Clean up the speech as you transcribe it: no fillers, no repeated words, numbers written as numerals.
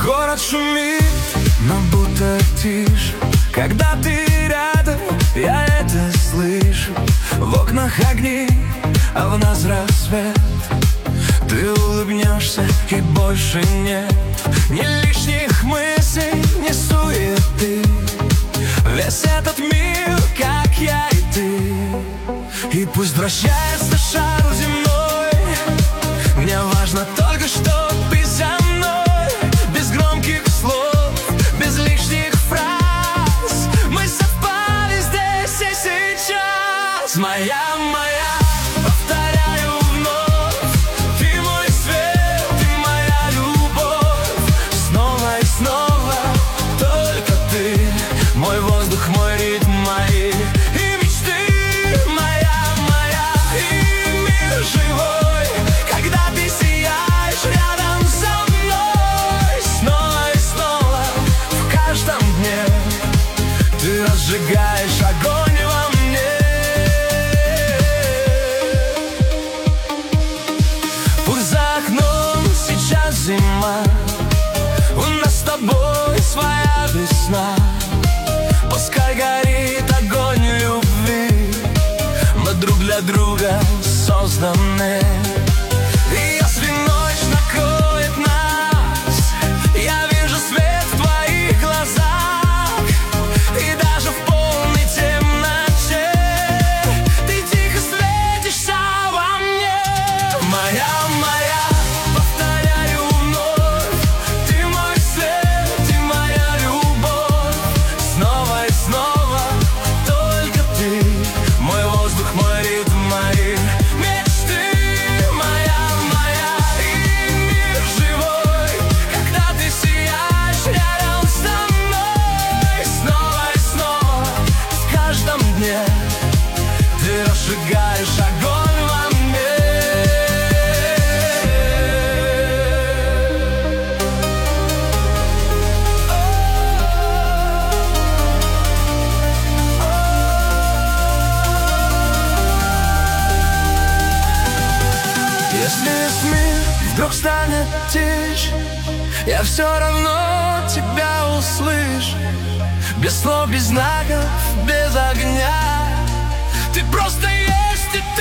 Город шумит, но будто тише. Когда ты рядом, я это слышу. В окнах огни, а в нас рассвет. Ты улыбнешься, и больше нет ни лишних мыслей, ни суеты. Весь этот мир, как я и ты. И пусть вращается шар земной, мне важно только, что ты со мной. Без громких слов, без лишних фраз, мы совпали здесь и сейчас. Моя, повторяю вновь, ты мой свет, ты моя любовь. Снова и снова только ты, мой воздух, мой ритм, мои и мечты. Моя, и мир живой, когда ты сияешь рядом со мной. Снова и снова в каждом дне ты разжигаешь огонь во мне. Пусть за окном сейчас зима, у нас с тобой своя весна. Пускай горит огонь любви, мы друг для друга созданы. И если ночь накроет нас, я вижу свет в твоих глазах. И даже в полной темноте ты тихо светишься во мне. Моя, повторяю вновь, ты мой свет, ты моя любовь. Снова и снова только ты, мой воздух, мой ритм, мои мечты. Моя, и мир живой, когда ты сияешь рядом со мной. Снова и снова в каждом дне ты разжигаешь огонь во мне. Если весь мир вдруг станет тише, я все равно тебя услышу. Без слов, без знаков, без огня. Ты просто есть, и